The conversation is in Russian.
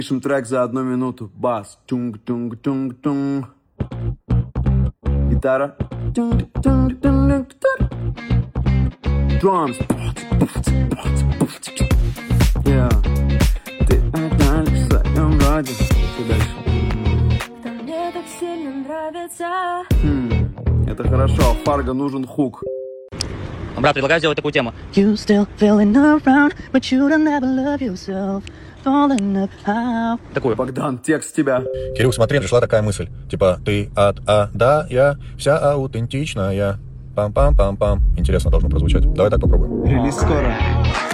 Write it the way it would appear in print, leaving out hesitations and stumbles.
Пишем трек за 1 минуту. Бас. Тунг-тунг-тунг-тунг. Гитара. Drums. Yeah. Ты одна лишь в своем роде. Что дальше? Мне так сильно нравится. Это хорошо. Фарго нужен хук. Брат, предлагаю сделать такую тему. You still feeling around, but you don't ever love yourself. Falling up how. Такую. Богдан, текст тебя. Кирилл, смотри, пришла такая мысль. Типа, ты от А до Я, вся аутентичная. Пам-пам-пам-пам. Интересно должно прозвучать. Давай так попробуем. Релиз скоро.